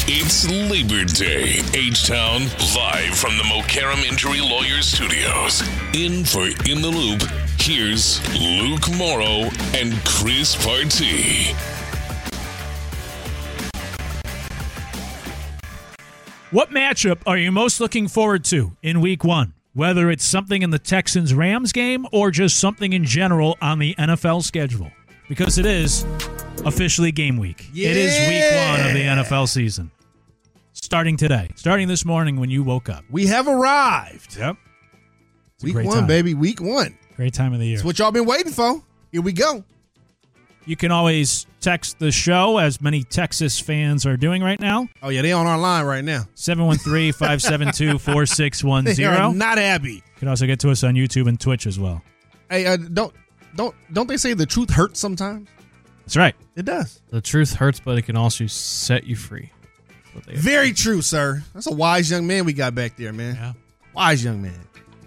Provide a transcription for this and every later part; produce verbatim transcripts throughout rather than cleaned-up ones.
It's Labor Day, H-Town, live from the Mokaram Injury Lawyers Studios. In for In the Loop, here's Luke Morrow and Chris Partee. What matchup are you most looking forward to in week one? Whether it's something in the Texans-Rams game or just something in general on the N F L schedule. Because it is officially game week. Yeah. It is week one of the N F L season. Starting today. Starting this morning when you woke up. We have arrived. Yep. It's a Week great one, time. baby. Week one. Great time of the year. It's what y'all been waiting for. Here we go. You can always text the show, as many Texas fans are doing right now. Oh, yeah, they on our line right now. seven one three, five seven two, four six one They zero. are not happy. You can also get to us on YouTube and Twitch as well. Hey, uh, don't don't don't they say the truth hurts sometimes? That's right. It does. The truth hurts, but it can also set you free. That's what they Very true, sir. That's a wise young man we got back there, man. Yeah. Wise young man.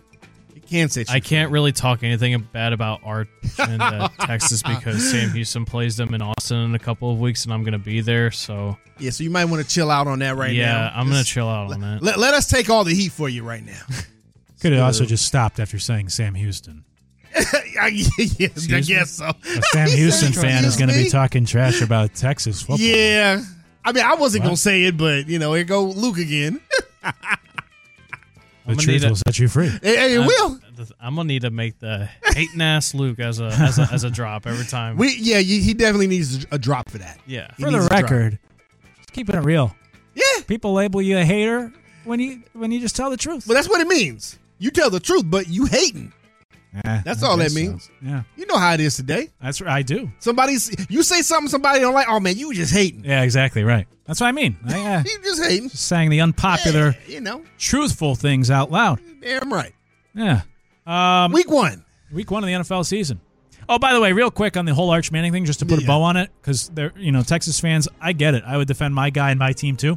It can set you I free. can't really talk anything bad about Arch and uh, Texas because Sam Houston plays them in Austin in a couple of weeks, and I'm going to be there. So Yeah, so you might want to chill out on that right yeah, now. I'm going to Just chill out on that. Let, let us take all the heat for you right now. Could have also just stopped after saying Sam Houston. I, yeah, I me? guess so. A Sam Houston fan is going to be talking trash about Texas football. Yeah. I mean, I wasn't What? going to say it, but, you know, here go Luke again. The I'm gonna truth need will a- set you free. Hey, hey, it I'm- will. I'm gonna need to make the hating ass Luke as a as a as a drop every time. We Yeah, you, he definitely needs a drop for that. yeah. He For the needs a drop. record, just keeping it real. Yeah. People label you a hater when you when you just tell the truth. But that's what it means. You tell the truth, but you hating. Eh, That's I all that guess so. means. Yeah, You know how it is today. that's right. I do. Somebody's you say something somebody don't like. Oh man, you just hating. Yeah, exactly right. That's what I mean. I uh, You just hating. just saying the unpopular, Yeah, you know, truthful things out loud. damn right. Yeah. Um, Week one. Week one of the N F L season. Oh, by the way, real quick on the whole Arch Manning thing, just to put Yeah. a bow on it, because they're, you know, Texas fans, I get it. I would defend my guy and my team too.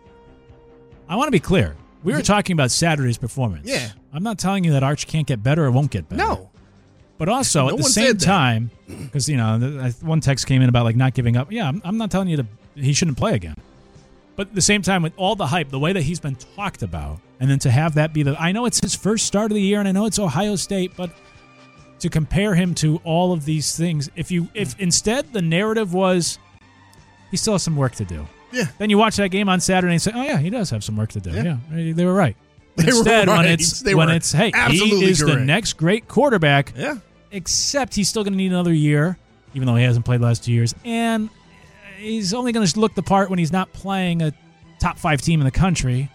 I want to be clear. We were talking about Saturday's performance. Yeah. I'm not telling you that Arch can't get better or won't get better. No. But also, No at the one same said that. time, because, you know, the- one text came in about, like, not giving up. Yeah, I'm, I'm not telling you that he shouldn't play again. But at the same time, with all the hype, the way that he's been talked about, and then to have that be the... I know it's his first start of the year, and I know it's Ohio State, but to compare him to all of these things, if you if instead the narrative was he still has some work to do, Yeah. then you watch that game on Saturday and say, oh, yeah, he does have some work to do. Yeah. Yeah, they were right. But They were instead, when right. it's They when were it's hey, absolutely he is the correct. next great quarterback, Yeah. except he's still going to need another year, even though he hasn't played the last two years, and he's only going to look the part when he's not playing a top five team in the country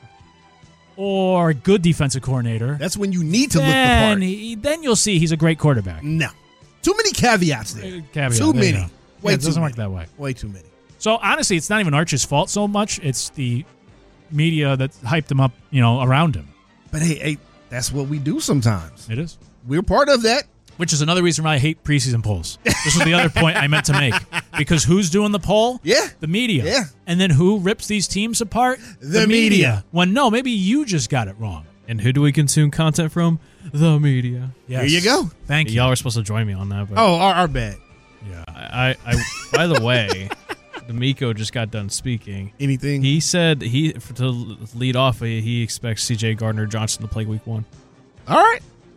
or a good defensive coordinator. That's when you need to look the then, part. he, then you'll see he's a great quarterback. No. Too many caveats there. Uh, caveat, Too there you many. go. Way Yeah, it too doesn't many. work that way. Way too many. So honestly, it's not even Arch's fault so much. It's the media that hyped him up, you know, around him. But hey, hey, that's what we do sometimes. It is. We're part of that. Which is another reason why I hate preseason polls. This was the other point I meant to make. Because who's doing the poll? Yeah. The media. Yeah. And then who rips these teams apart? The media. When no, maybe you just got it wrong. And who do we consume content from? The media. Yes. Here you go. Thank you. Y'all were supposed to join me on that. But Oh, our, our bad. Yeah. I, I, I by the way, D'Amico just got done speaking. Anything? He said he to lead off. He he expects C J Gardner Johnson to play Week One. All right.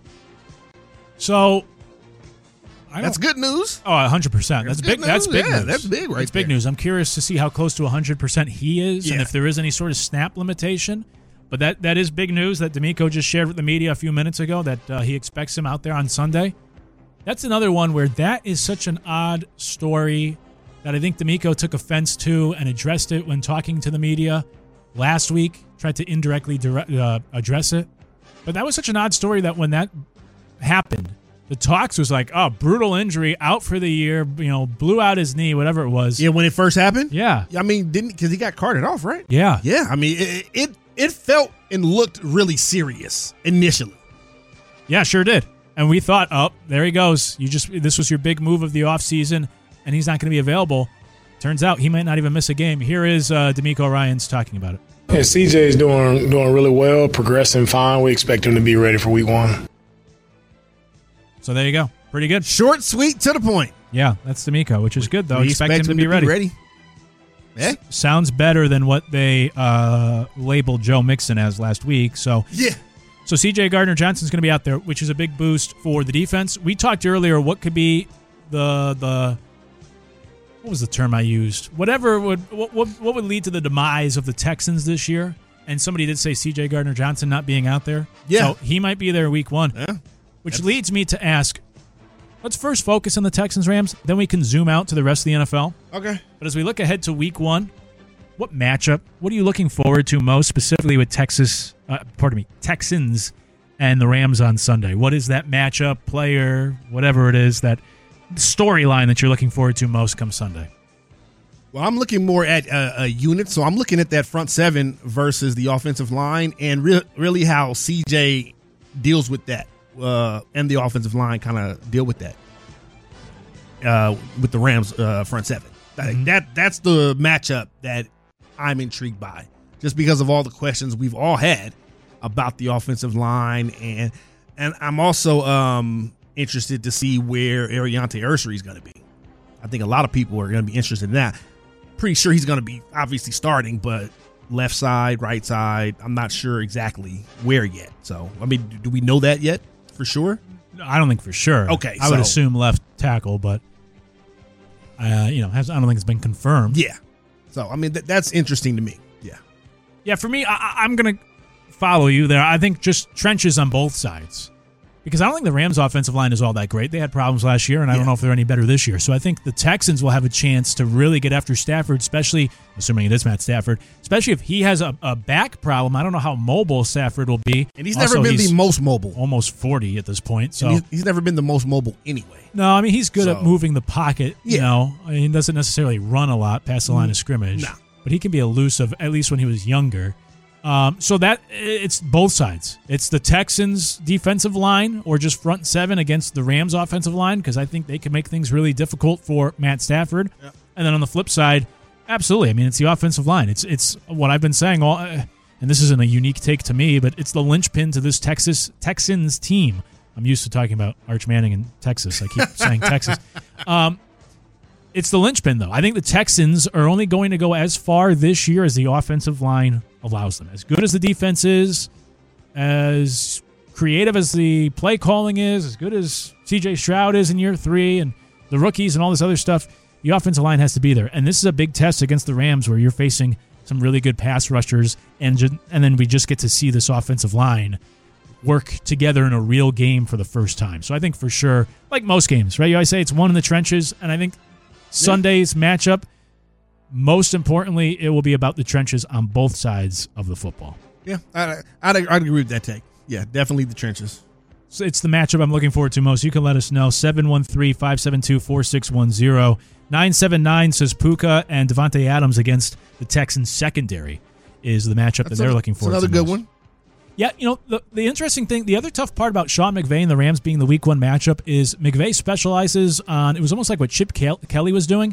So I That's don't- good news. Oh, one hundred percent. That's, That's big. good That's news. big Yeah, news. that's big right That's big there. news. I'm curious to see how close to one hundred percent he is and Yeah. if there is any sort of snap limitation. But that, that is big news that D'Amico just shared with the media a few minutes ago that uh, he expects him out there on Sunday. That's another one where that is such an odd story that I think D'Amico took offense to and addressed it when talking to the media last week, tried to indirectly direct, uh, address it. But that was such an odd story that when that happened, the talks was like, oh, brutal injury, out for the year, you know, blew out his knee, whatever it was. Yeah, when it first happened? Yeah. I mean, didn't because he got carted off, right? Yeah. Yeah. I mean, it, it it felt and looked really serious initially. Yeah, sure did. And we thought, oh, there he goes. You just this was your big move of the offseason, and he's not going to be available. Turns out he might not even miss a game. Here is uh, D'Amico Ryans talking about it. Yeah, C J is doing doing really well, progressing fine. We expect him to be ready for week one. So there you go. Pretty good. Short, sweet, to the point. Yeah, that's D'Amico, which is good, though. We Expect, him to be ready. ready. Eh? S- sounds better than what they uh, labeled Joe Mixon as last week. So Yeah. So C J Gardner-Johnson's going to be out there, which is a big boost for the defense. We talked earlier what could be the the what was the term I used? Whatever would what what, what would lead to the demise of the Texans this year. And somebody did say C J Gardner-Johnson not being out there. Yeah. So he might be there week one. Yeah. Which That's- leads me to ask, let's first focus on the Texans-Rams, then we can zoom out to the rest of the N F L. Okay. But as we look ahead to week one, what matchup, what are you looking forward to most, specifically with Texas, uh, pardon me, Texans and the Rams on Sunday? What is that matchup, player, whatever it is, that storyline that you're looking forward to most come Sunday? Well, I'm looking more at a, a unit, so I'm looking at that front seven versus the offensive line, and re- really how C J deals with that, uh, and the offensive line kind of deal with that uh, with the Rams uh, front seven. That, Mm-hmm. that that's the matchup that I'm intrigued by, just because of all the questions we've all had about the offensive line, and and I'm also um, interested to see where Ariante Ursary is going to be. I think a lot of people are going to be interested in that. Pretty sure he's going to be obviously starting, but left side, right side, I'm not sure exactly where yet. So, I mean, do we know that yet for sure? I don't think for sure. Okay, I would so- assume left tackle, but uh, you know, has, I don't think it's been confirmed. Yeah. So, I mean, th- that's interesting to me. Yeah. Yeah, for me, I, I- I'm going to follow you there. I think just trenches on both sides. Because I don't think the Rams' offensive line is all that great. They had problems last year, and I Yeah. don't know if they're any better this year. So I think the Texans will have a chance to really get after Stafford, especially, assuming it is Matt Stafford, especially if he has a, a back problem. I don't know how mobile Stafford will be. And he's Also, never been he's the most mobile. almost forty at this point. So And he's, he's never been the most mobile anyway. no, I mean, he's good So- at moving the pocket. You Yeah. know, I mean, he doesn't necessarily run a lot past the line of scrimmage. No. But he can be elusive, at least when he was younger. Um, so that it's both sides. It's the Texans' defensive line or just front seven against the Rams' offensive line, because I think they can make things really difficult for Matt Stafford. Yep. And then on the flip side, absolutely. I mean, it's the offensive line. It's it's what I've been saying all, uh, and this isn't a unique take to me, but it's the linchpin to this Texas Texans team. I'm used to talking about Arch Manning in Texas. I keep saying Texas. Um, It's the linchpin, though. I think the Texans are only going to go as far this year as the offensive line allows them. As good as the defense is, as creative as the play calling is, as good as C J Stroud is in year three, and the rookies and all this other stuff, the offensive line has to be there. And this is a big test against the Rams where you're facing some really good pass rushers, and ju- and then we just get to see this offensive line work together in a real game for the first time. So I think for sure, like most games, right? You always say it's one in the trenches, and I think Sunday's matchup, most importantly, it will be about the trenches on both sides of the football. Yeah, I, I'd, I'd agree with that take. Yeah, definitely the trenches. So it's the matchup I'm looking forward to most. You can let us know. seven one three, five seven two, four six one zero. nine seven nine says Puka and Devontae Adams against the Texans secondary is the matchup that That's they're a- looking that's forward another to good most. one. Yeah, you know, the, the interesting thing, the other tough part about Sean McVay and the Rams being the week one matchup is McVay specializes on, it was almost like what Chip Kel- Kelly was doing,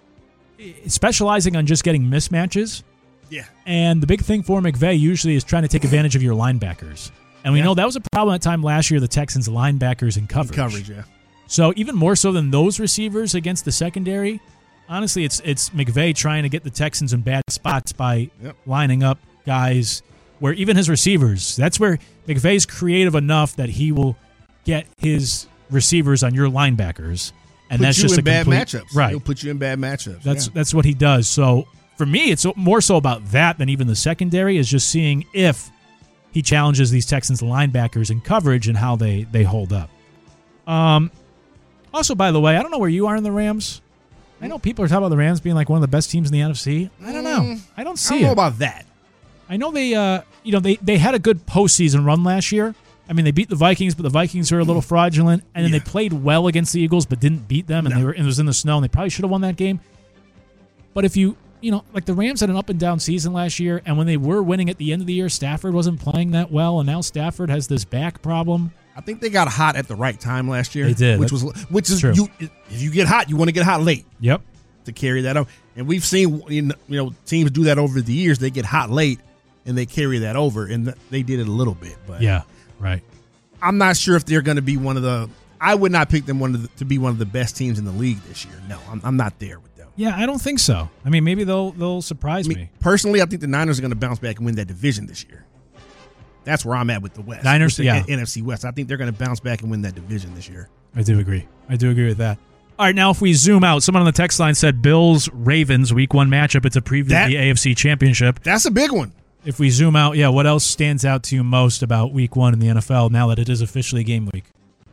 specializing on just getting mismatches. Yeah. And the big thing for McVay usually is trying to take advantage of your linebackers. And we Yeah. know that was a problem at time last year, the Texans' linebackers in coverage. Coverage, yeah. So even more so than those receivers against the secondary, honestly, it's it's McVay trying to get the Texans in bad spots by Yep. lining up guys where even his receivers, that's where McVay's creative enough that he will get his receivers on your linebackers. And Put that's you just in a bad complete, matchups. Right. He'll put you in bad matchups. That's yeah. that's what he does. So for me, it's more so about that than even the secondary, is just seeing if he challenges these Texans linebackers in coverage and how they, they hold up. Um, also, by the way, I don't know where you are in the Rams. I know people are talking about the Rams being like one of the best teams in the N F C. I don't know. I don't I see don't know it. about that. I know they, uh, you know, they, they had a good postseason run last year. I mean, they beat the Vikings, but the Vikings are a little fraudulent, and then Yeah. they played well against the Eagles, but didn't beat them, and No. they were and it was in the snow, and they probably should have won that game. But if you, you know, like the Rams had an up and down season last year, and when they were winning at the end of the year, Stafford wasn't playing that well, and now Stafford has this back problem. I think they got hot at the right time last year. They did. Which was which is true. you if you get hot, you want to get hot late Yep. to carry that up. And we've seen you know teams do that over the years. They get hot late and they carry that over, and they did it a little bit. But Yeah. Right. I'm not sure if they're going to be one of the. I would not pick them one of the, to be one of the best teams in the league this year. No, I'm, I'm not there with them. Yeah, I don't think so. I mean, maybe they'll they'll surprise I mean, me. Personally, I think the Niners are going to bounce back and win that division this year. That's where I'm at with the West. Niners, with the yeah. N F C West. I think they're going to bounce back and win that division this year. I do agree. I do agree with that. All right, now if we zoom out, someone on the text line said Bills Ravens week one matchup. It's a preview That- of the A F C Championship. That's a big one. If we zoom out, yeah, what else stands out to you most about week one in the N F L now that it is officially game week?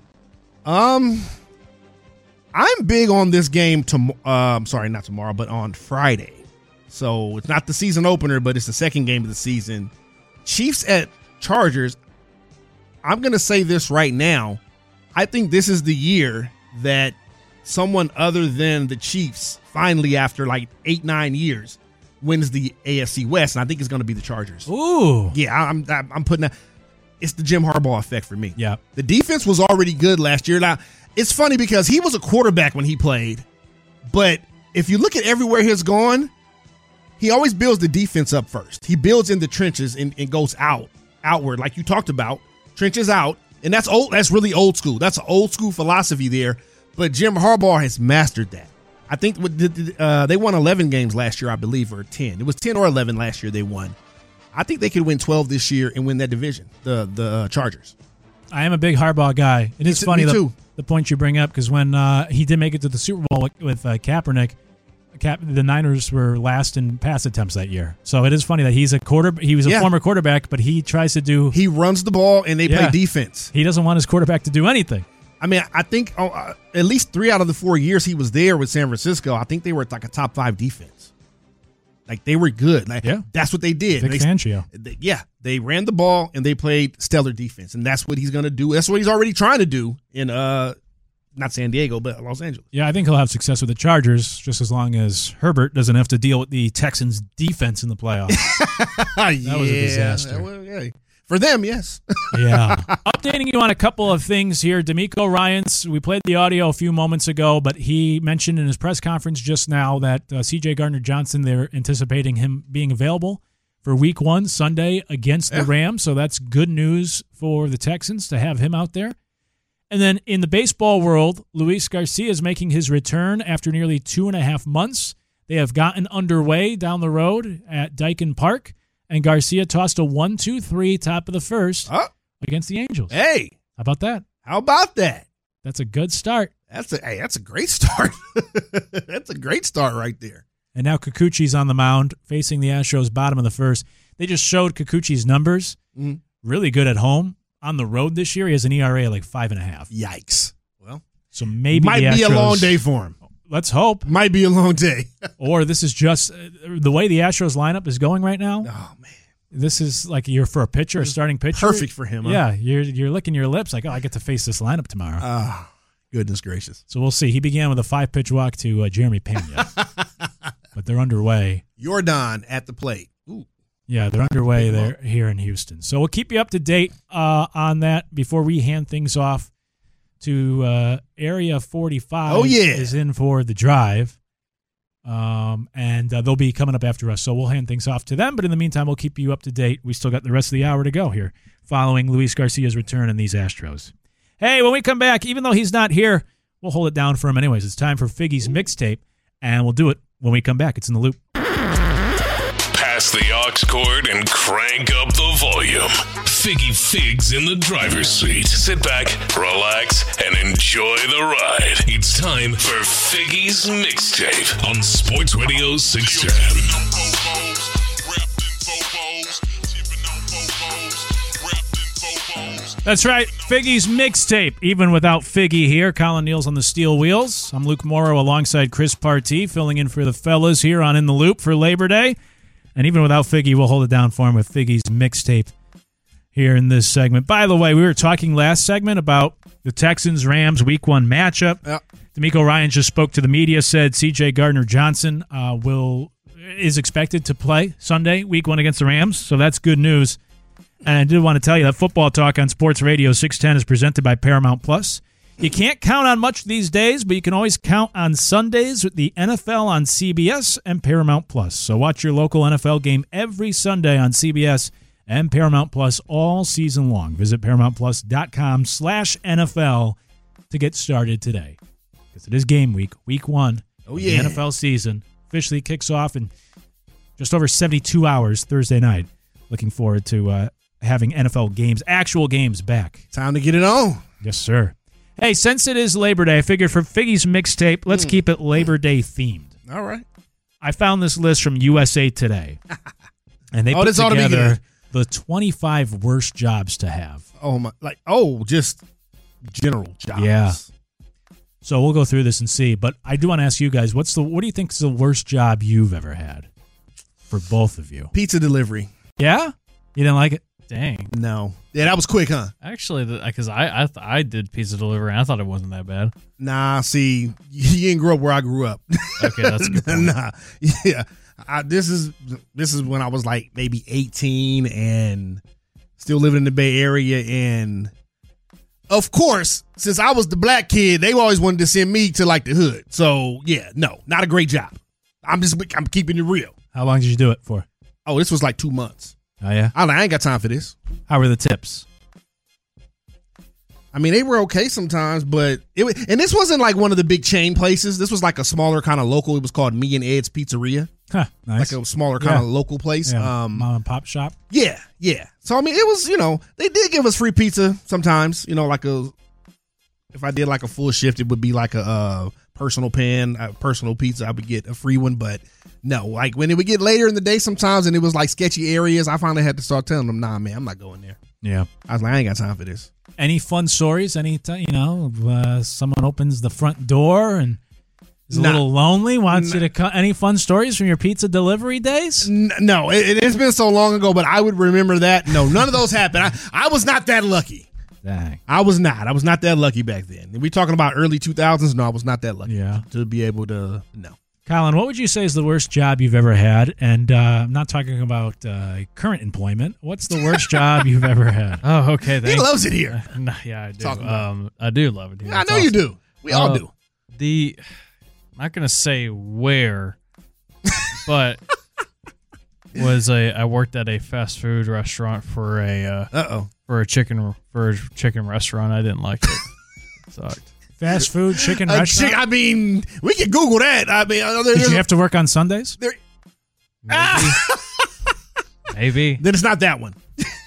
Um, I'm big on this game. To, uh, I'm sorry, not tomorrow, but on Friday. So it's not the season opener, but it's the second game of the season. Chiefs at Chargers. I'm going to say this right now. I think this is the year that someone other than the Chiefs finally, after like eight, nine years, wins the A F C West, and I think it's going to be the Chargers. Ooh. Yeah, I'm I'm putting that. It's the Jim Harbaugh effect for me. Yeah. The defense was already good last year. Now, it's funny because he was a quarterback when he played, but if you look at everywhere he's gone, he always builds the defense up first. He builds in the trenches and, and goes out, outward, like you talked about. Trenches out, and that's old. That's really old school. That's an old school philosophy there, but Jim Harbaugh has mastered that. I think uh, they won eleven games last year, I believe, or ten. It was ten or eleven last year they won. I think they could win twelve this year and win that division, the the uh, Chargers. I am a big Harbaugh guy. It is Me funny, the, too. the point you bring up, because when uh, he did make it to the Super Bowl with, with uh, Kaepernick, Cap, the Niners were last in pass attempts that year. So it is funny that he's a quarter. He was a Yeah. former quarterback, but he tries to do. He runs the ball, and they Yeah. play defense. He doesn't want his quarterback to do anything. I mean, I think uh, at least three out of the four years he was there with San Francisco, I think they were like a top five defense. Like, they were good. Like, Yeah. that's what they did. Vic They- Fangio. they- yeah, they ran the ball and they played stellar defense, and that's what he's going to do. That's what he's already trying to do in uh, not San Diego, but Los Angeles. Yeah, I think he'll have success with the Chargers, just as long as Herbert doesn't have to deal with the Texans' defense in the playoffs. that was a disaster. Well, for them, yes. Yeah. Updating you on a couple of things here. D'Amico Ryans, we played the audio a few moments ago, but he mentioned in his press conference just now that uh, C J Gardner-Johnson, they're anticipating him being available for week one, Sunday, against the Yeah. Rams. So that's good news for the Texans to have him out there. And then in the baseball world, Luis Garcia is making his return after nearly two and a half months. They have gotten underway down the road at Dyken Park. And Garcia tossed a one two three top of the first Oh, against the Angels. hey, How about that? how about that? That's a good start. That's a hey, that's a great start. That's a great start right there. And now Kikuchi's on the mound facing the Astros bottom of the first. They just showed Kikuchi's numbers. Mhm. Really good at home. On the road this year, he has an E R A of like five and a half. Yikes. Well, So maybe might the be a Astros- long day for him. Let's hope. Might be a long day. Or this is just uh, the way the Astros lineup is going right now. Oh man, This is like you're for a pitcher, a starting pitcher. perfect for him. Huh? Yeah, you're you're licking your lips like, oh, I get to face this lineup tomorrow. Ah, goodness gracious. So we'll see. He began with a five pitch walk to uh, Jeremy Pena, but they're underway. Jordan at the plate. Ooh. Yeah, they're underway Big there here in Houston. So we'll keep you up to date uh, on that before we hand things off to uh, Area forty-five. Oh, yeah. Is in for the drive. Um, and uh, they'll be coming up after us. So we'll hand things off to them. But in the meantime, we'll keep you up to date. We still got the rest of the hour to go here following Luis Garcia's return in these Astros. Hey, when we come back, even though he's not here, we'll hold it down for him anyways. It's time for Figgy's mixtape, and we'll do it when we come back. It's in the loop. Pass the aux cord and crank up the volume. Figgy Figs in the driver's seat. Sit back, relax, and enjoy the ride. It's time for Figgy's Mixtape on Sports Radio six ten. That's right, Figgy's mixtape. Even without Figgy here, Colin Neal's on the steel wheels. I'm Luke Morrow alongside Chris Partee, filling in for the fellas here on In the Loop for Labor Day. And even without Figgy, we'll hold it down for him with Figgy's mixtape here in this segment. By the way, we were talking last segment about the Texans-Rams week one matchup. Yep. D'Amico Ryans just spoke to the media, said C J Gardner-Johnson uh, will is expected to play Sunday, week one against the Rams. So that's good news. And I did want to tell you that Football Talk on Sports Radio six ten is presented by Paramount Plus. You can't count on much these days, but you can always count on Sundays with the N F L on C B S and Paramount Plus. So watch your local N F L game every Sunday on C B S and Paramount Plus all season long. Visit ParamountPlus.com slash NFL to get started today. Because it is game week, week one Oh, The yeah. N F L season officially kicks off in just over seventy-two hours Thursday night. Looking forward to uh, having N F L games, actual games back. Time to get it on. Yes, sir. Hey, since it is Labor Day, I figured for Figgy's mixtape, let's mm. keep it Labor Day themed. All right. I found this list from U S A Today. And they oh, put this ought to be together good. the twenty-five worst jobs to have. Oh, my. Like, oh, just general jobs. Yeah. So we'll go through this and see. But I do want to ask you guys, what's the what do you think is the worst job you've ever had? For both of you. Pizza delivery. Yeah? You didn't like it? Dang. No. Yeah, that was quick, huh? Actually, because I I, th- I did pizza delivery, and I thought it wasn't that bad. Nah, see, you didn't grow up where I grew up. Okay, that's a good point. Nah, yeah. I, this is this is when I was like maybe eighteen and still living in the Bay Area. And of course, since I was the black kid, they always wanted to send me to like the hood. So yeah, no, not a great job. I'm just I'm keeping it real. How long did you do it for? Oh, this was like two months. Oh, yeah? I, I ain't got time for this. How were the tips? I mean, they were okay sometimes, but it was, and this wasn't like one of the big chain places. This was like a smaller kind of local. It was called Me and Ed's Pizzeria. Huh, nice. Like a smaller kind Yeah. of local place. Yeah, Um, mom and pop shop. yeah, yeah. So I mean, it was, you know, they did give us free pizza sometimes. You know, like a if I did like a full shift, it would be like a uh, personal pan, a personal pizza. I would get a free one, but no, like when it would get later in the day sometimes, and it was like sketchy areas, I finally had to start telling them, "Nah, man, I'm not going there." Yeah. I was like, I ain't got time for this. Any fun stories? Any, t- you know, uh, someone opens the front door and is a Nah. little lonely, wants Nah. you to come. Any fun stories from your pizza delivery days? N- No, it, it's been so long ago, but I would remember that. No, none of those happened. I, I was not that lucky. Dang. I was not. I was not that lucky back then. And we talking about early two thousands? No, I was not that lucky. Yeah. To be able to, no. Colin, what would you say is the worst job you've ever had? And uh, I'm not talking about uh, current employment. What's the worst job you've ever had? Oh, okay. He Thanks. loves it here. No, yeah, I do. Talking about Um, I do love it here. I It's know you awesome. do. We all Uh, do. The I'm not gonna say where, but was a I worked at a fast food restaurant for a uh, Uh oh. for a chicken for a chicken restaurant. I didn't like it. It sucked. Fast food, chicken Uh, restaurant? chick, I mean, we can Google that. I mean, uh, there, Did you have to work on Sundays? there, Maybe. Maybe. then it's not that one.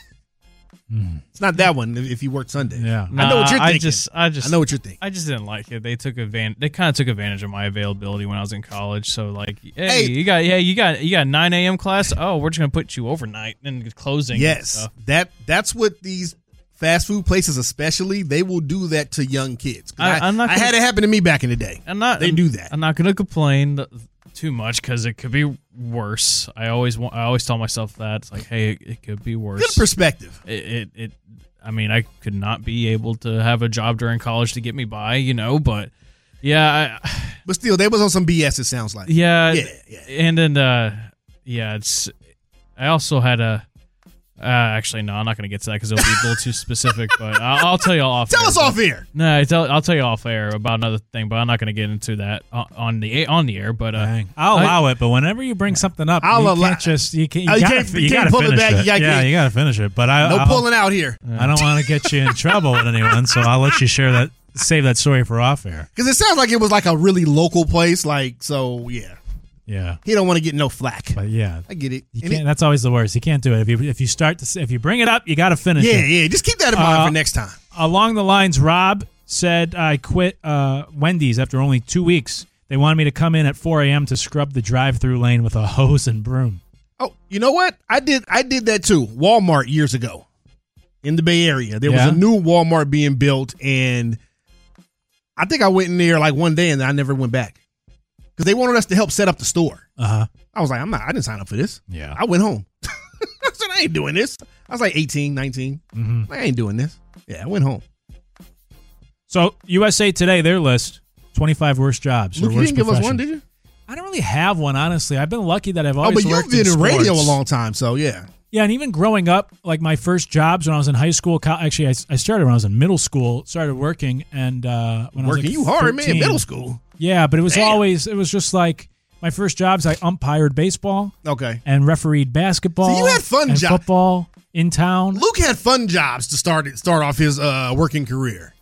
It's not that one if, if you work Sunday. Yeah. I know what you're Nah, thinking. I just, I just, I know what you're thinking. I just didn't like it. They took advantage. They kind of took advantage of my availability when I was in college. So like, hey, Hey. you got, yeah, you got, you got nine a.m. class. Oh, we're just gonna put you overnight and closing. and Yes, stuff. that that's what these fast food places, especially, they will do that to young kids. 'Cause I- I, I'm not I gonna- had it happen to me back in the day. I'm not. They do that. I'm not gonna complain too much because it could be worse. I always, want, I always tell myself that it's like, hey, it, it could be worse. Good perspective. it, it, it I mean, I could not be able to have a job during college to get me by, you know, but yeah, I, But still, they was on some B S, it sounds like. yeah, Yeah, yeah. and then, uh, yeah, it's, I also had a, uh, actually, no, I'm not going to get to that because it'll be a little too specific, but I'll, I'll tell you all off Tell air, us but- off here. No, I tell, I'll tell you off air about another thing, but I'm not going to get into that on, on the on the air. But uh, Dang. I'll I- allow it, but whenever you bring something up, I'll you allow- can't just you can't you, Oh, you gotta, can't- you you can't gotta pull it finish back, it. you gotta- yeah, you gotta finish it. But I No I'll, pulling out here. I don't want to get you in trouble with anyone, so I'll let you share that. Save that story for off air. Because it sounds like it was like a really local place. Like, so, yeah. Yeah, He don't want to get no flack. but yeah, I get it. you And can't. it- That's always the worst. You can't do it if you if you start to s- if you bring it up, you got to finish yeah, it. yeah. Just keep that in mind Uh, for next time. Along the lines, Rob said, I quit uh, Wendy's after only two weeks. They wanted me to come in at four a.m. to scrub the drive-through lane with a hose and broom. Oh, you know what? I did I did that too. Walmart years ago in the Bay Area. There Yeah? was a new Walmart being built, and I think I went in there like one day and I never went back. Because they wanted us to help set up the store. Uh-huh. I was like, I'm not, I didn't sign up for this. Yeah. I went home. I said, I ain't doing this. I was like eighteen, nineteen. Mm-hmm. I ain't doing this. Yeah, I went home. So, U S A Today, their list, twenty-five worst jobs. or Luke, you worst didn't give us one, professions. did you? I don't really have one, honestly. I've been lucky that I've Oh, always but worked you've been in radio a sports. long time, so yeah. Yeah, and even growing up, like my first jobs when I was in high school, co- actually, I, I started when I was in middle school, started working, and uh, when Working I was like you hard, man, thirteen. middle school. Yeah, but it was Damn. always, it was just like my first jobs, I umpired baseball Okay. and refereed basketball. So you had fun and jobs. football in town. Luke had fun jobs to start start off his uh, working career.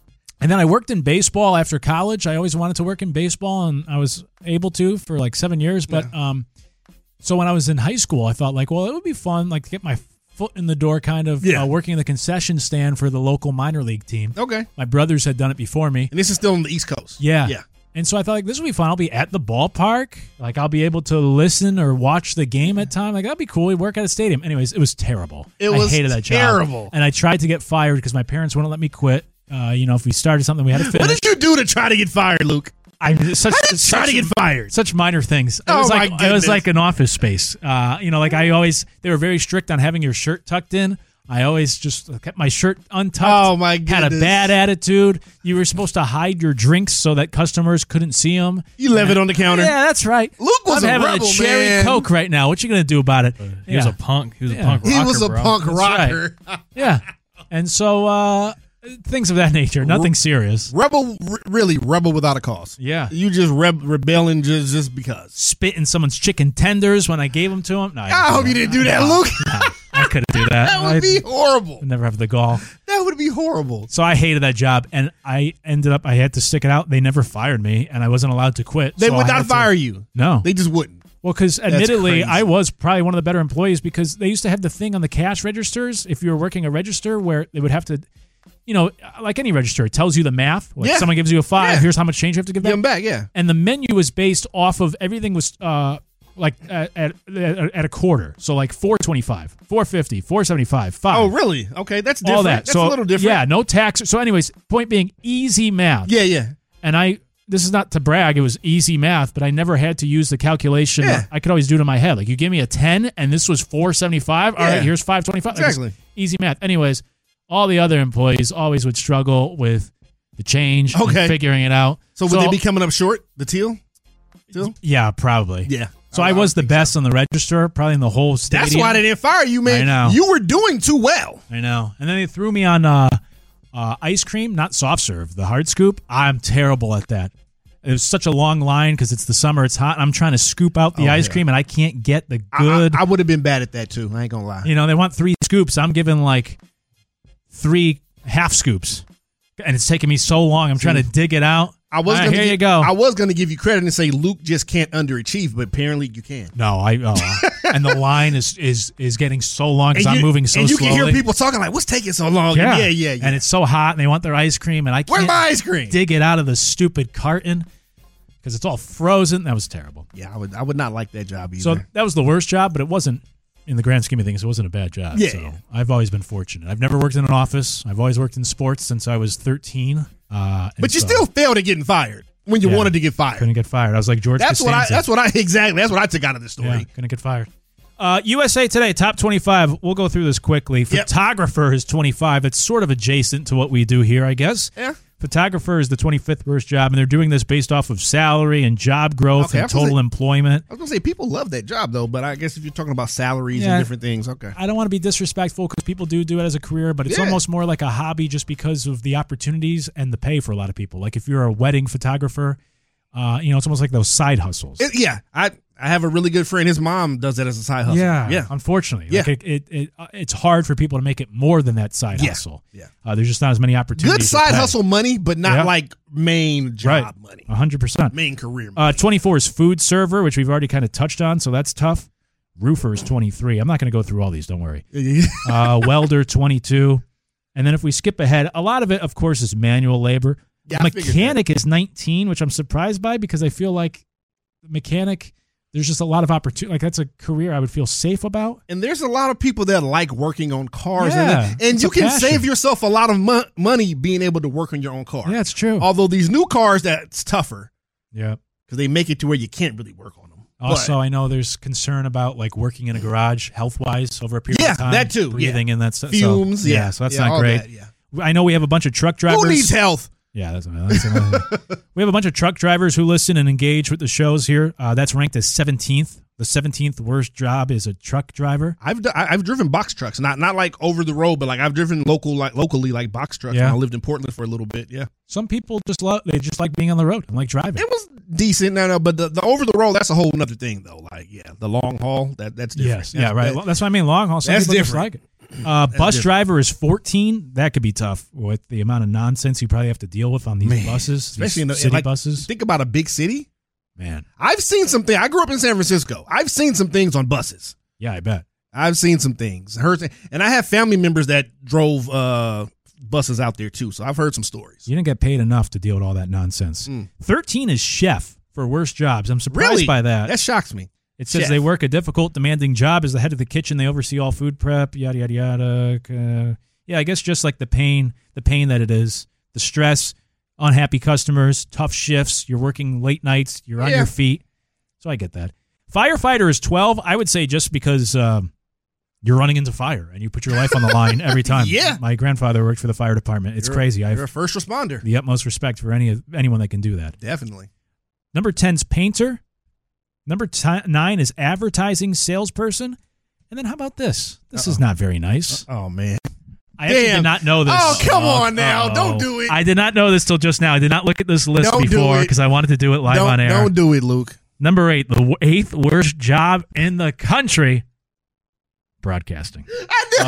And then I worked in baseball after college. I always wanted to work in baseball, and I was able to for like seven years. But Yeah. um, so when I was in high school, I thought like, well, it would be fun, like to get my foot in the door, kind of Yeah. uh, working in the concession stand for the local minor league team. Okay. My brothers had done it before me. And this is still on the East Coast. Yeah. Yeah. And so I thought, like, this will be fun. I'll be at the ballpark. Like, I'll be able to listen or watch the game at time. Like, that'd be cool. We work at a stadium. Anyways, it was terrible. It was I hated that job. terrible. And I tried to get fired because my parents wouldn't let me quit. Uh, you know, if we started something, we had to finish. What did you do to try to get fired, Luke? I such, How did you try such, to get fired? such minor things. It Oh, was my like it was goodness. like an office space. Uh, you know, like I always they were very strict on having your shirt tucked in. I always just kept my shirt untucked. Oh, my Had a goodness. bad attitude. You were supposed to hide your drinks so that customers couldn't see them. You left it on the counter. Yeah, that's right. Luke was I'm a having rebel, a cherry man. Coke right now. What you gonna do about it? He was Yeah. a punk. He was Yeah. a punk rocker, He was a bro. punk That's rocker. Yeah, and so uh, things of that nature. Nothing serious. Rebel, r- really, rebel without a cause. Yeah. You just reb- rebelling just, just because. Spit in someone's chicken tenders when I gave them to him. No, I, I hope you didn't do that, No, Luke. no, I couldn't do that. That would be I horrible. never have the gall. That would be horrible. So I hated that job, and I ended up I had to stick it out. They never fired me, and I wasn't allowed to quit. They so would I not had to- fire you. No, They just wouldn't. well, because admittedly, crazy. I was probably one of the better employees because they used to have the thing on the cash registers. If you were working a register, where they would have to, you know, like any register, it tells you the math. Like Yeah. someone gives you a five, Yeah. here's how much change you have to give Give them. them back, yeah. And the menu was based off of everything was uh like at at, at a quarter. So like four twenty-five, four fifty, four seventy-five, five. Oh, really? Okay, that's different. All that. That's so a little different. Yeah, no tax. So anyways, point being easy math. Yeah, yeah. And I this is not to brag, it was easy math, but I never had to use the calculation. Yeah. I could always do it in my head. Like you give me a ten and this was four seventy-five. All Yeah. right, here's five twenty-five. Like, it's Exactly. easy math. Anyways, all the other employees always would struggle with the change Okay. and figuring it out. So would they be coming up short, the teal? Teal? Yeah, probably. Yeah. So I was the best on the register, probably in the whole stadium. That's why they didn't fire you, man. I know. You were doing too well. I know. And then they threw me on uh, uh, ice cream, not soft serve, the hard scoop. I'm terrible at that. It was such a long line because it's the summer, it's hot. And I'm trying to scoop out the Oh, ice yeah. cream, and I can't get the I- good. I, I would have been bad at that too. I ain't gonna lie. you know, they want three scoops. I'm giving like three half scoops, and it's taking me so long. I'm trying to dig it out. I was All right, gonna here gi- you go. I was gonna give you credit and say Luke just can't underachieve, but apparently you can. no, I oh, and the line is is is getting so long because I'm you, moving so and you slowly. can hear people talking like, "What's taking so long?" Yeah. yeah, yeah. yeah. And it's so hot, and they want their ice cream, and I Where's can't my ice cream? dig it out of the stupid carton because it's all frozen. That was terrible. Yeah, I would. I would not like that job either. So that was the worst job, but it wasn't, in the grand scheme of things, it wasn't a bad job. Yeah. So I've always been fortunate. I've never worked in an office. I've always worked in sports since I was thirteen. Uh, and but you so still failed at getting fired when you Yeah. wanted to get fired. couldn't get fired. I was like George That's what I. Costanza. That's what I exactly. That's what I took out of the story. Yeah, couldn't get fired. Uh, U S A Today, top twenty-five. We'll go through this quickly. Yep. Photographer is twenty-five. It's sort of adjacent to what we do here, I guess. Yeah. Photographer is the twenty-fifth worst job, and they're doing this based off of salary and job growth Okay, I and was gonna total say- employment. I was gonna say people love that job though, but I guess if you're talking about salaries Yeah. and different things, okay. I don't want to be disrespectful because people do do it as a career, but it's Yeah. almost more like a hobby just because of the opportunities and the pay for a lot of people. Like if you're a wedding photographer, uh, you know, it's almost like those side hustles. It- yeah, I I have a really good friend. His mom does that as a side hustle. Yeah, yeah. Unfortunately, Yeah. like it, it, it uh, it's hard for people to make it more than that side Yeah. hustle. Yeah. uh, there's just not as many opportunities. Good side to pay. hustle money, but not Yeah. like main job right? money, A hundred percent. main career Uh, money. twenty-four is food server, which we've already kind of touched on, so that's tough. Roofer is twenty-three. I'm not going to go through all these. Don't worry. Uh, welder twenty-two, and then if we skip ahead, a lot of it, of course, is manual labor. Yeah, I figured Mechanic is nineteen, which I'm surprised by because I feel like mechanic. There's just a lot of opportunity. Like that's a career I would feel safe about. And there's a lot of people that like working on cars, Yeah, and, and it's you a can passion. save yourself a lot of mo- money being able to work on your own car. Yeah, it's true. Although these new cars, that's tougher Yeah. because they make it to where you can't really work on them. Also, But- I know there's concern about like working in a garage health wise over a period Yeah, of time. that too, yeah. Breathing in that stuff. fumes, so, yeah, So that's yeah, not all great. that, yeah. I know we have a bunch of truck drivers. Who needs health? Yeah, that's, that's another thing. We have a bunch of truck drivers who listen and engage with the shows here. Uh, that's ranked as seventeenth. The seventeenth worst job is a truck driver. I've d- I- I've driven box trucks, not not like over the road, but like I've driven local like locally like box trucks. Yeah. When I lived in Portland for a little bit. Yeah, Some people just love, they just like being on the road and like driving. it was decent. No, no, but the, the over the road, that's a whole other thing though. Like, yeah, the long haul, that that's different. Yes, That's- yeah, right. that- That's what I mean. Long haul. Some That's people just different. like it. Uh, bus different. driver is fourteen. That could be tough with the amount of nonsense you probably have to deal with on these Man, buses, especially these in the city like, buses. Think about a big city. Man, I've seen some things. I grew up in San Francisco. I've seen some things on buses. yeah, I bet. I've seen some things. Heard, and I have family members that drove uh, buses out there too. So I've heard some stories. You didn't get paid enough to deal with all that nonsense. Mm. thirteen is chef for worst jobs. I'm surprised Really? by that. That shocks me. It says Chef. they work a difficult, demanding job. As the head of the kitchen, they oversee all food prep, yada, yada, yada. Uh, yeah, I guess just like the pain, the pain that it is, the stress, unhappy customers, tough shifts. You're working late nights. You're on Yeah. your feet. So I get that. Firefighter is twelve. I would say just because um, you're running into fire and you put your life on the line every time. Yeah. My grandfather worked for the fire department. It's You're- crazy. I You're a have first responder. the utmost respect for any anyone that can do that. Definitely. Number ten's painter. Number t- nine is advertising salesperson. And then how about this? This is Uh-oh. not very nice. Oh man. I actually Damn. did not know this. Oh, come on now. Uh-oh. Don't do it. I did not know this till just now. I did not look at this list Don't do before it. because I wanted to do it live don't, on air. Don't do it, Luke. Number eight, the w- eighth worst job in the country, broadcasting. I, did, Uh,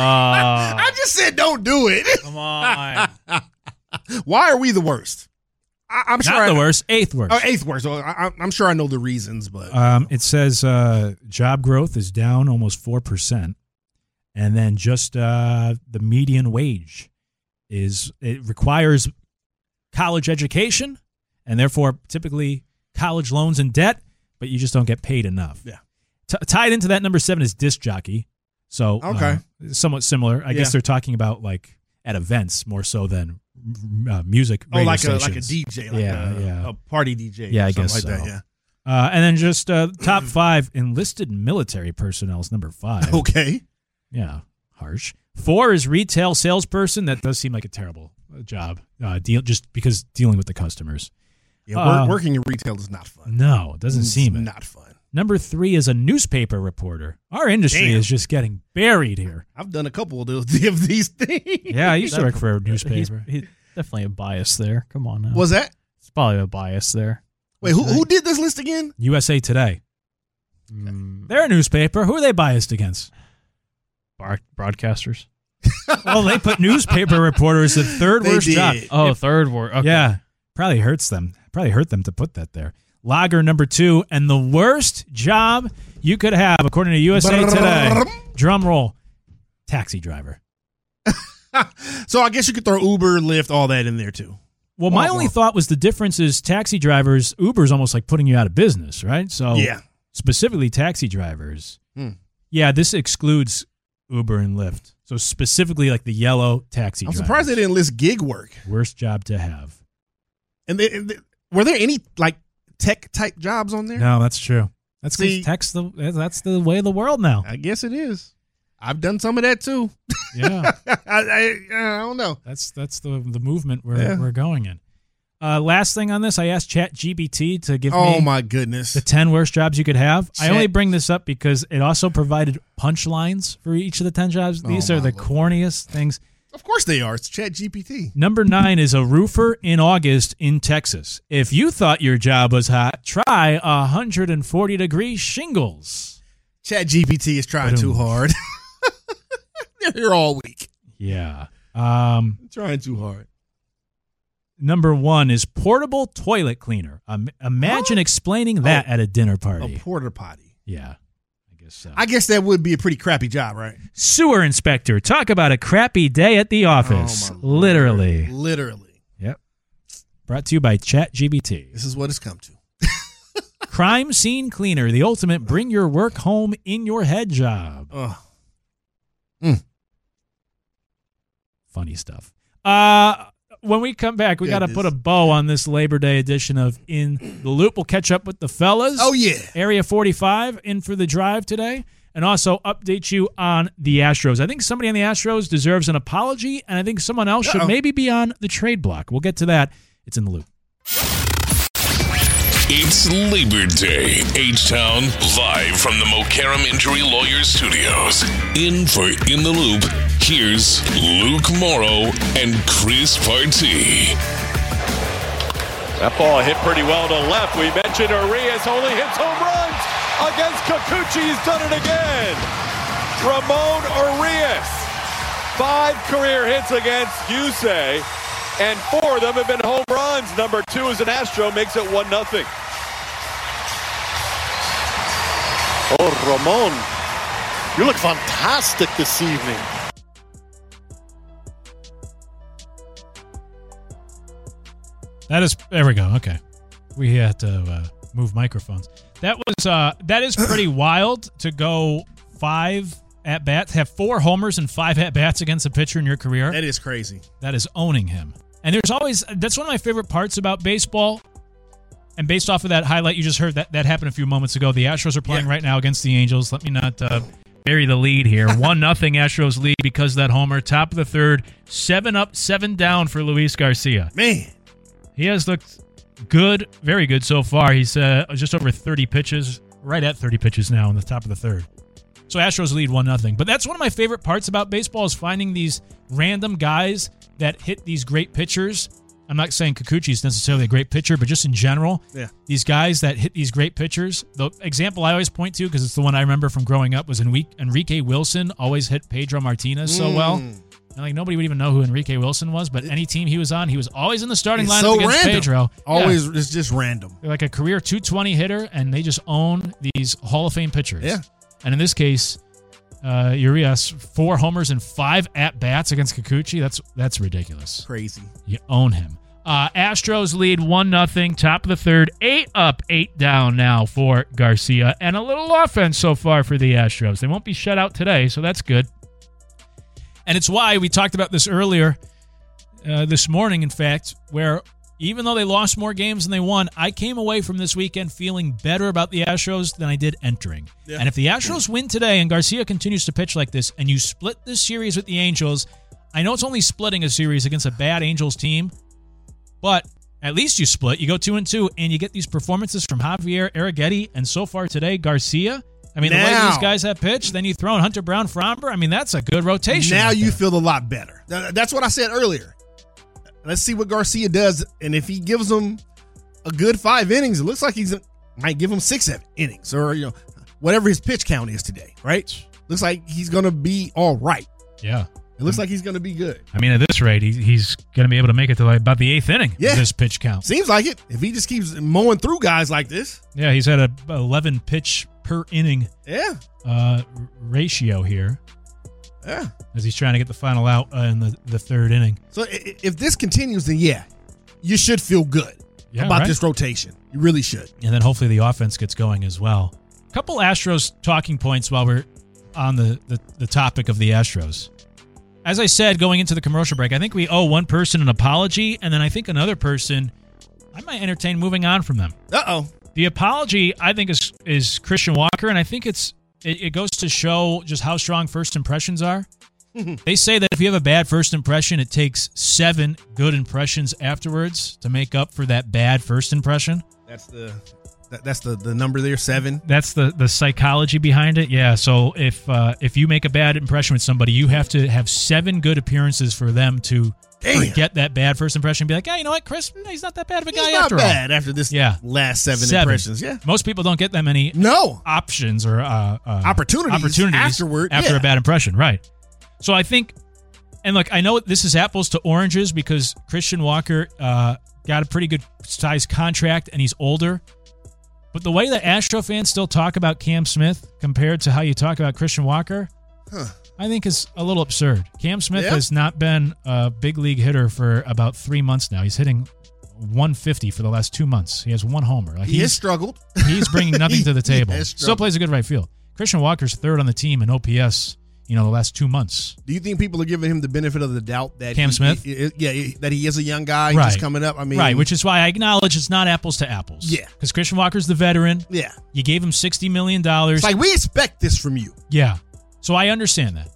I just said don't do it. Come on. Why are we the worst? I, I'm sure Not I, the worst, eighth worst. Oh, eighth worst. So I, I- I'm sure I know the reasons, but Um, it says uh, job growth is down almost four percent. And then just uh, the median wage is, it requires college education and therefore typically college loans and debt, but you just don't get paid enough. Yeah. T- tied into that, number seven is disc jockey. So Okay. uh, somewhat similar. I Yeah. guess they're talking about like at events more so than uh, music. oh, radio like a like a stations. D J, like Yeah, a, yeah. a party D J. Yeah, or I something guess like so. that. Yeah. Uh, and then just uh, top five enlisted military personnel is number five. Okay. Yeah, harsh. Four is retail salesperson. That does seem like a terrible uh, job. Uh, deal just because dealing with the customers. Yeah, Uh, work, working in retail is not fun. No, it doesn't It's seem it. not fun. Number three is a newspaper reporter. Our industry Damn. is just getting buried here. I've done a couple of those- of these things. Yeah, I used to work for a He's, newspaper. he's definitely a bias there. Come on now. Was that? It's probably a bias there. Wait, who who did this list again? U S A Today. Mm, They're a newspaper. Who are they biased against? bar- broadcasters. Well, they put newspaper reporters the third They worst did. job. Oh, third word. Okay. Yeah, probably hurts them. Probably hurt them to put that there. Lager number two, and the worst job you could have, according to U S A Today. Drum roll, taxi driver. So I guess you could throw Uber, Lyft, all that in there too. Well, my Wah, only wah. thought was the difference is taxi drivers, Uber's almost like putting you out of business, right? So Yeah. specifically taxi drivers. Hmm. Yeah, this excludes Uber and Lyft. So specifically like the yellow taxi I'm drivers. surprised they didn't list gig work. Worst job to have. And, they, and they- were there any like tech type jobs on there? No, that's true. That's See- because tech's the that's the way of the world now. I guess it is. I've done some of that too. Yeah. I, I, I don't know. That's that's the the movement we're Yeah. we're going in. Uh, last thing on this, I asked ChatGPT to give Oh me my goodness. the ten worst jobs you could have. I Chat- only bring this up because it also provided punchlines for each of the ten jobs. These Oh, are the my Lord. corniest things. Of course they are. It's Chat G P T. Number nine is a roofer in August in Texas. If you thought your job was hot, try one hundred forty degree shingles. Chat G P T is trying too hard. They're here all week. Yeah. Um, Trying too hard. number one is portable toilet cleaner. Um, imagine Huh? explaining that Oh, at a dinner A party. porter potty. Yeah, I guess so. I guess that would be a pretty crappy job, right? Sewer inspector. Talk about a crappy day at the office. Oh, my Lord. Literally. Literally. Yep. Brought to you by ChatGPT. This is what it's come to. Crime scene cleaner. The ultimate bring your work home in your head job. Ugh. Funny stuff. Uh, when we come back, we got to Goodness. put a bow on this Labor Day edition of In the Loop. We'll catch up with the fellas. Oh, yeah. Area forty-five in for the drive today, and also update you on the Astros. I think somebody on the Astros deserves an apology, and I think someone else should Uh-oh. maybe be on the trade block. We'll get to that. It's In the Loop. It's Labor Day, H-Town, live from the Mokaram Injury Lawyers Studios. In for In the Loop, here's Luke Morrow and Chris Partee. That ball hit pretty well to left. We mentioned Arias only hits home runs against Kikuchi. He's done it again. Ramon Arias five career hits against Yusei, and four of them have been home runs. Number two is an Astro, makes it one nothing. Oh, Ramon, you look fantastic this evening. That is, there we go. Okay. We had to uh, move microphones. That was, uh, that is pretty wild to go five at bats, have four homers and five at bats against a pitcher in your career. That is crazy. That is owning him. And there's always, that's one of my favorite parts about baseball. And based off of that highlight you just heard, that, that happened a few moments ago. The Astros are playing yeah. right now against the Angels. Let me not uh, bury the lead here. one nothing Astros lead because of that homer. Top of the third. Seven up, seven down for Luis Garcia. Man. He has looked good, very good so far. He's uh, just over thirty pitches, right at thirty pitches now in the top of the third. So Astros lead one nothing. But that's one of my favorite parts about baseball is finding these random guys that hit these great pitchers. I'm not saying Kikuchi is necessarily a great pitcher, but just in general, yeah. these guys that hit these great pitchers. The example I always point to, because it's the one I remember from growing up, was Enrique Wilson always hit Pedro Martinez so mm. well. And like nobody would even know who Enrique Wilson was, but any team he was on, he was always in the starting it's lineup so against random. Pedro. Always, yeah. it's just random. They're like a career two twenty hitter, and they just own these Hall of Fame pitchers. Yeah. And in this case, uh, Urias, four homers and five at-bats against Kikuchi. That's that's ridiculous. Crazy. You own him. Uh, Astros lead one nothing, top of the third, eight up, eight down now for Garcia, and a little offense so far for the Astros. They won't be shut out today, so that's good. And it's why we talked about this earlier uh, this morning, in fact, where even though they lost more games than they won, I came away from this weekend feeling better about the Astros than I did entering. Yeah. And if the Astros win today and Garcia continues to pitch like this and you split this series with the Angels, I know it's only splitting a series against a bad Angels team, but at least you split. You go two and two, and you get these performances from Javier Arrighetti, and so far today, Garcia. I mean, now, the way these guys have pitched, then you throw in Hunter Brown, Framber. I mean, that's a good rotation. Now right you there. feel a lot better. That's what I said earlier. Let's see what Garcia does, and if he gives them a good five innings, it looks like he's might give them six innings, or you know, whatever his pitch count is today. Right? Looks like he's going to be all right. Yeah. It looks like he's going to be good. I mean, at this rate, he, he's going to be able to make it to like about the eighth inning yeah. of this pitch count. Seems like it. If he just keeps mowing through guys like this. Yeah, he's at a eleven pitch per inning yeah. uh, ratio here. Yeah. As he's trying to get the final out uh, in the, the third inning. So if this continues, then yeah, you should feel good yeah, about right? this rotation. You really should. And then hopefully the offense gets going as well. A couple Astros talking points while we're on the, the, the topic of the Astros. As I said, going into the commercial break, I think we owe one person an apology, and then I think another person, I might entertain moving on from them. Uh-oh. The apology, I think, is is Christian Walker, and I think it's it, it goes to show just how strong first impressions are. They say that if you have a bad first impression, it takes seven good impressions afterwards to make up for that bad first impression. That's the that, that's the, the number there, seven. That's the, the psychology behind it. Yeah. So if uh, if you make a bad impression with somebody, you have to have seven good appearances for them to Damn. forget that bad first impression and be like, hey, you know what, Chris, he's not that bad of a guy he's after not all. bad after this yeah. last seven, seven impressions. Yeah. Most people don't get that many no options or uh, uh, opportunities, opportunities afterward after yeah. a bad impression. Right. So I think, and look, I know this is apples to oranges because Christian Walker uh, got a pretty good size contract and he's older. But the way that Astro fans still talk about Cam Smith compared to how you talk about Christian Walker, huh. I think is a little absurd. Cam Smith yeah. has not been a big league hitter for about three months now. He's hitting one fifty for the last two months. He has one homer. Like he has struggled. He's bringing nothing to the table. Still plays a good right field. Christian Walker's third on the team in O P S, you know, the last two months. Do you think people are giving him the benefit of the doubt that Cam he, Smith? He, yeah, that he is a young guy right. just coming up? I mean, right, which is why I acknowledge it's not apples to apples. Yeah. Because Christian Walker's the veteran. Yeah. You gave him sixty million dollars. It's like, we expect this from you. Yeah. So I understand that.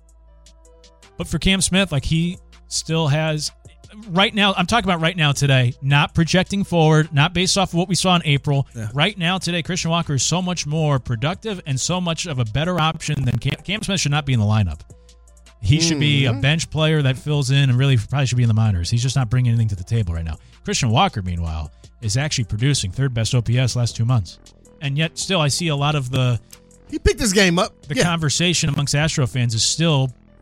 But for Cam Smith, like he still has, right now, I'm talking about right now today, not projecting forward, not based off of what we saw in April. Yeah. Right now today, Christian Walker is so much more productive and so much of a better option than Cam, Cam Smith should not be in the lineup. He mm-hmm. should be a bench player that fills in and really probably should be in the minors. He's just not bringing anything to the table right now. Christian Walker, meanwhile, is actually producing third best O P S last two months. And yet still I see a lot of the He picked this game up. The yeah. conversation amongst Astro fans is still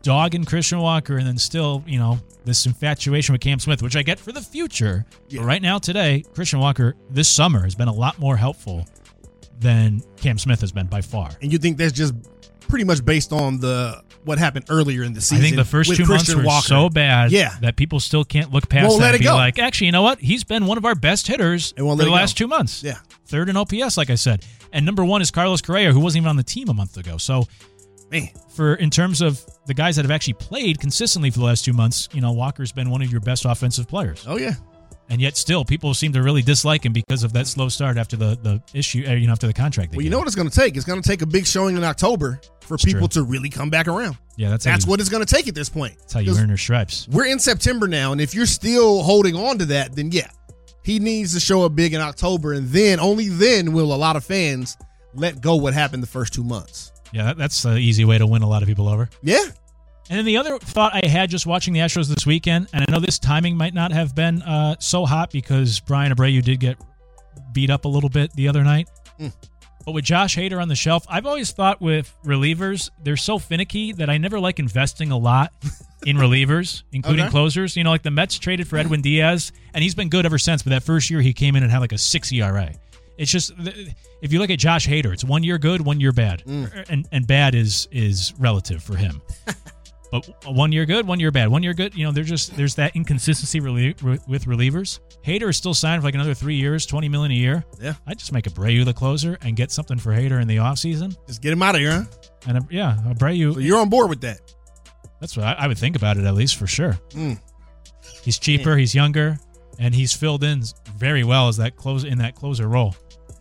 dogging Christian Walker, and then still, you know, this infatuation with Cam Smith, which I get for the future. Yeah. But right now, today, Christian Walker this summer has been a lot more helpful than Cam Smith has been by far. And you think that's just pretty much based on the what happened earlier in the season? I think the first with two Christian months were Walker. so bad Yeah. that people still can't look past Won't that let and it be go. like, actually, you know what? He's been one of our best hitters It won't for let the it go. last two months. Yeah. Third in O P S, like I said. And number one is Carlos Correa, who wasn't even on the team a month ago. So, Man. for in terms of the guys that have actually played consistently for the last two months, you know, Walker's been one of your best offensive players. Oh, yeah. And yet still, people seem to really dislike him because of that slow start after the, the issue, uh, you know, after the contract. they Well, you gave know him. what it's going to take? It's going to take a big showing in October for It's people true. to really come back around. Yeah, that's, That's how you, what it's going to take at this point. that's how you 'Cause earn your stripes. We're in September now, and if you're still holding on to that, then yeah, he needs to show up big in October, and then, only then, will a lot of fans let go what happened the first two months. Yeah, that, that's the easy way to win a lot of people over. Yeah. And then the other thought I had just watching the Astros this weekend, and I know this timing might not have been uh, so hot because Brian Abreu did get beat up a little bit the other night. Mm. But with Josh Hader on the shelf, I've always thought with relievers, they're so finicky that I never like investing a lot in relievers, including Okay. closers. You know, like the Mets traded for Edwin Diaz, and he's been good ever since. But that first year, he came in and had like a six E R A. It's just, if you look at Josh Hader, it's one year good, one year bad. Mm. And and bad is is relative for him. But one year good, one year bad. One year good, you know, there's just there's that inconsistency relie- with relievers. Hader is still signed for like another three years, twenty million dollars a year. Yeah. I'd just make Abreu the closer and get something for Hader in the offseason. Just get him out of here, huh? And uh, yeah, Abreu, So you're on board with that. that's what I, I would think about it at least for sure. Mm. He's cheaper, he's younger, and he's filled in very well as that close in that closer role.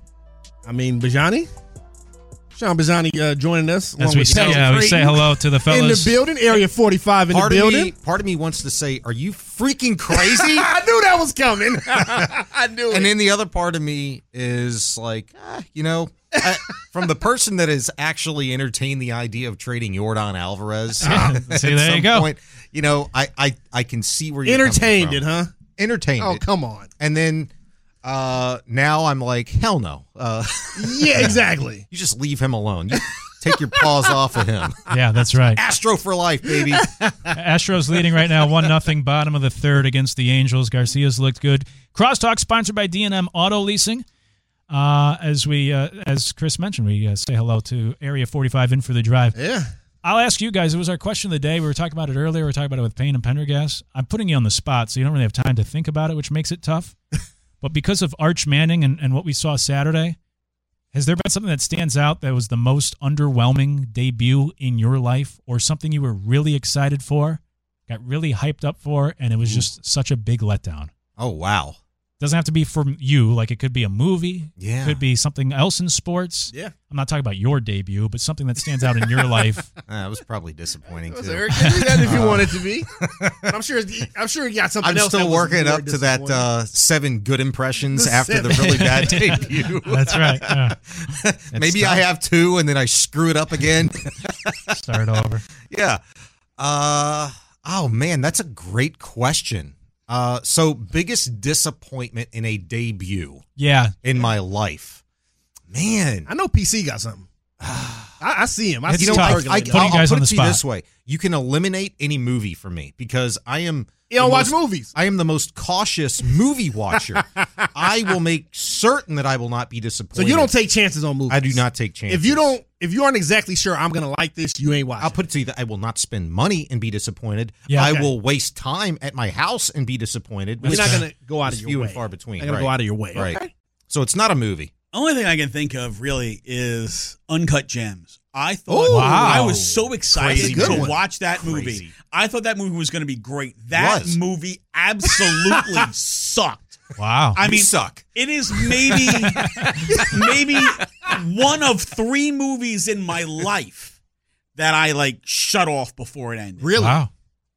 I mean, Bajani? Sean Bajani uh, joining us. As along we with say, Alex yeah, we Creighton say hello to the in fellas. the building. Area forty-five in part the of building. me, part of me wants to say, "Are you freaking crazy?" I knew that was coming. I knew And it. then the other part of me is like, ah, you know, I, from the person that has actually entertained the idea of trading Yordan Alvarez. at See, there you some go. Point, you know, I, I, I can see where you're Entertained coming it, from. huh? Entertained Oh, it. come on. And then uh, now I'm like, hell no. Uh, Yeah, exactly. you just leave him alone. You take your paws off of him. Yeah, that's right. Astro for life, baby. Astros leading right now, one nothing, bottom of the third against the Angels. Garcia's looked good. Crosstalk sponsored by D and M Auto Leasing. Uh, as we, uh, as Chris mentioned, we uh, say hello to Area forty-five in for the drive. Yeah. I'll ask you guys. It was our question of the day. We were talking about it earlier. We were talking about it with Payne and Pendergast. I'm putting you on the spot, so you don't really have time to think about it, which makes it tough. But because of Arch Manning and, and what we saw Saturday, has there been something that stands out that was the most underwhelming debut in your life, or something you were really excited for, got really hyped up for, and it was just such a big letdown? Oh, wow. Doesn't have to be from you. Like, it could be a movie. Yeah. It could be something else in sports. Yeah. I'm not talking about your debut, but something that stands out in your life. Uh, it was probably disappointing, It was too. Eric. You do that if you want it to be. But I'm sure. I'm sure you got something I'm else. still that was working more up to that disappointing. uh, seven good impressions The after the seven. really bad debut. That's right. Yeah. Maybe I have two and then I screw it up again. Start over. Yeah. Uh, oh, man, that's a great question. Uh, so, biggest disappointment in a debut Yeah. in my life. Man. I know P C got something. I, I see him. I It's see You him know, I, tough. I, percolating. Putting I'll, I'll guys put on it the to you spot. this way. You can eliminate any movie for me because I am You don't the watch most- movies. I am the most cautious movie watcher. I will make certain that I will not be So disappointed. you don't take chances on movies. I do not take chances. If you don't, if you aren't exactly sure I'm gonna like this, you ain't watching. I'll put it to you that I will not spend money and be disappointed. Yeah, I okay. will waste time at my house and be disappointed. You're which not is gonna go out of your few way. and far between. Not gonna right. go out of your way. Right. Okay. So it's not a movie. Only thing I can think of really is Uncut Gems. I thought Ooh, wow. I was so excited Crazy to one. watch that Crazy. movie. I thought that movie was going to be great. That Was. movie absolutely sucked. Wow. I You mean, suck. it is maybe maybe one of three movies in my life that I like shut off before it ended. Really? Wow.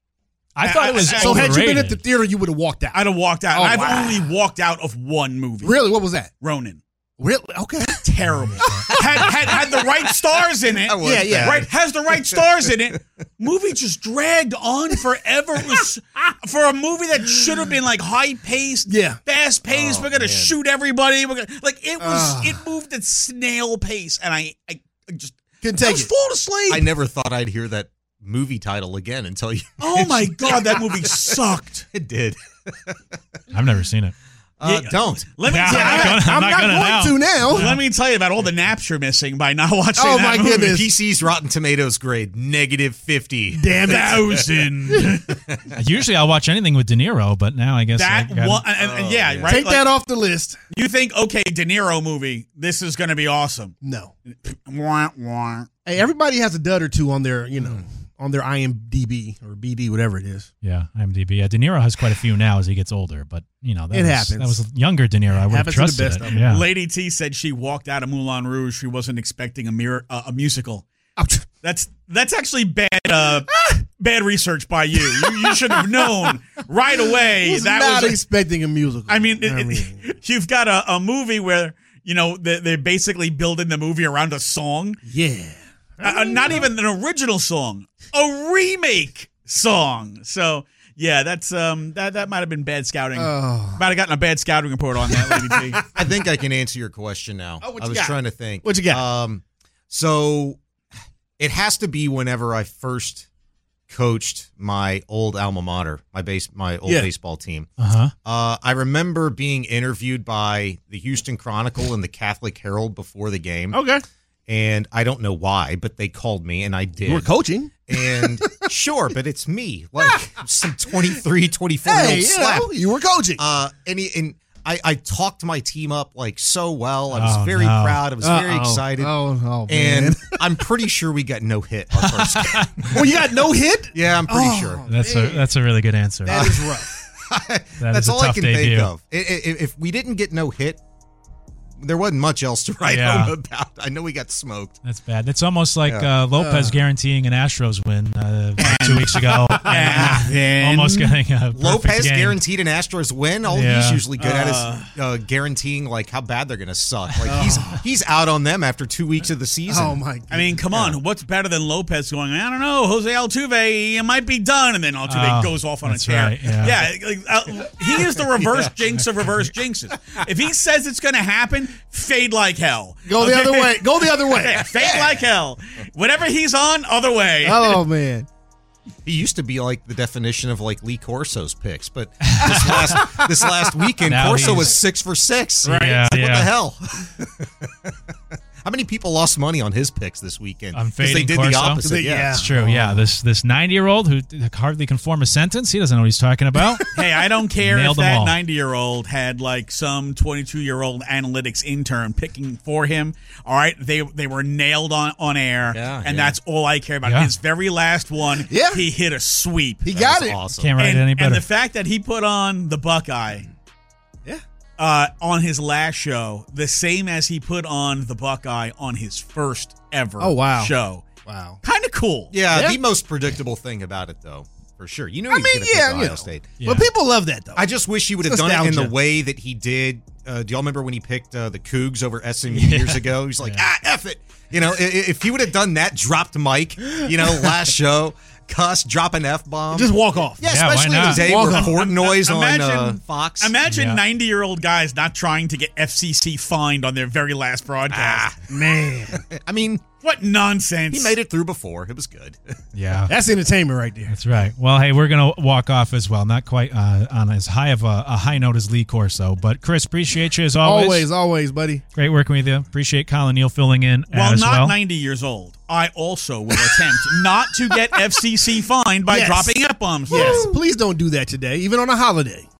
I thought it was So had you been at the overrated. theater, you would have walked out. I'd have walked out. Oh, I've wow. only walked out of one movie. Really? What was that? Ronin. Really? Okay. Terrible. had, had had the right stars in it. That was Yeah, yeah. bad. Right, has the right stars in it. Movie just dragged on forever. It was for a movie that should have been like high paced, Yeah. fast paced. Oh, We're gonna man. shoot everybody. We're gonna like it was. Ugh. It moved at snail pace, and I, I, I just Couldn't I take was it. falling asleep. I never thought I'd hear that movie title again until you. Oh my God, that movie sucked. It did. I've never seen it. Uh, Yeah. don't. Let me Yeah, tell I'm you. not gonna, I'm I'm not not gonna going now. to now. Let me tell you about all the naps you're missing by not watching Oh, that my movie. goodness. P C's Rotten Tomatoes grade negative fifty. Damn it. Thousand. Usually I'll watch anything with De Niro, but now I guess That I gotta- one, and, and- yeah, right. Take Like, that off the list. You think, okay, De Niro movie, this is going to be awesome. No. Wah, wah. Hey, everybody has a dud or two on their, you know, on their I M D B or B D, whatever it is. Yeah, IMDb. Yeah, De Niro has quite a few now as he gets older, but you know that It was, happens. That was younger De Niro. I would have Happens to the trusted best it. of 'em. Yeah. Lady T said she walked out of Moulin Rouge. She wasn't expecting a mirror, uh, a musical. That's that's actually bad uh, bad research by you. You, you should have known right away. He's that not was. expecting a musical. I mean, it, I it- mean, you've got a, a movie where you know they, they're basically building the movie around a song. yeah. Uh, not even an original song, a remake song. So yeah, that's um that that might have been bad scouting. Oh. Might have gotten a bad scouting report on that, Lady T. I think I can answer your question now. Oh, what I you was got? trying to think. What you got? Um, so it has to be whenever I first coached my old alma mater, my base, my old Yeah. baseball team. Uh huh. Uh, I remember being interviewed by the Houston Chronicle and the Catholic Herald before the game, Okay. and I don't know why, but they called me, and I did. You were coaching. And sure, but it's me, like some twenty-three, twenty-four year Hey, old you slap. know, you were coaching. Uh, and, he, and I, I talked my team up like so well. I was Oh, very no. proud. I was very Uh-oh. excited. Oh, oh man. And I'm pretty sure we got no hit our first game. well, you got no hit? Yeah, I'm pretty Oh. sure. That's a that's a really good answer. That is rough. That That's is a all I tough can debut. think of. I- I- If we didn't get no hit, there wasn't much else to write Yeah. home about. I know we got smoked. That's bad. It's almost like Yeah. uh, Lopez guaranteeing an Astros win uh, two weeks ago. And Almost getting a perfect Lopez game. guaranteed an Astros win. All Yeah. he's usually good at is uh, guaranteeing like how bad they're going to suck. Like he's he's out on them after two weeks of the season. Oh my god. I mean, come on. What's better than Lopez going, I don't know, Jose Altuve, it might be done. And then Altuve Oh, goes off on a that's tear. right, yeah. like, uh, he is the reverse jinx of reverse jinxes. If he says it's going to happen, fade like hell. Go the Okay? other way. Go the other way. Yeah, fade like hell. Whatever he's on, other way. Oh man. He used to be like the definition of like Lee Corso's picks, but this last this last weekend, Now Corso he's- was six for six. Right. Yeah, It's like, yeah. What the hell? How many people lost money on his picks this weekend? I'm 'Cause they fading did Corso. the opposite. Yeah. Yeah. It's true. Yeah, this this ninety year old who hardly can form a sentence. He doesn't know what he's talking about. Hey, I don't care Nailed if them that all. ninety-year-old had like some twenty-two-year-old analytics intern picking for him. All right, they they were nailed on on air, Yeah, and yeah. that's all I care about. Yeah. His very last one, Yeah. he hit a sweep. He That got was it. awesome. Can't write and, it any and better. the fact that he put on the Buckeye, Yeah. uh, on his last show, the same as he put on the Buckeye on his first ever Oh, wow. show. Wow. Kind of cool. Yeah, Yeah. the most predictable thing about it, though, for sure. You know, I he's mean, going to yeah, pick you Ohio know. State. Yeah. But people love that though. I just wish he would have It's done it in the nostalgia. way that he did. Uh, do y'all remember when he picked uh, the Cougs over S M U years ago? He's like, ah, F it. You know, i- i- if he would have done that, dropped Mike, you know, last show, cuss, drop an F bomb. Just walk off. yeah, Yeah, why especially not? the day Walk where off. Portnoy's on Imagine- uh, Fox. Imagine Yeah. ninety-year-old guys not trying to get F C C fined on their very last broadcast. Man. I mean, What nonsense. he made it through before. It was good. Yeah. That's entertainment right there. That's right. Well, hey, we're going to walk off as well. Not quite uh, on as high of a, a high note as Lee Corso, but Chris, appreciate you as always. Always, always, buddy. Great working with you. Appreciate Colin Neal filling in While as not well. ninety years old, I also will attempt not to get F C C fined by Yes. dropping F-bombs. Yes. Please don't do that today, even on a holiday.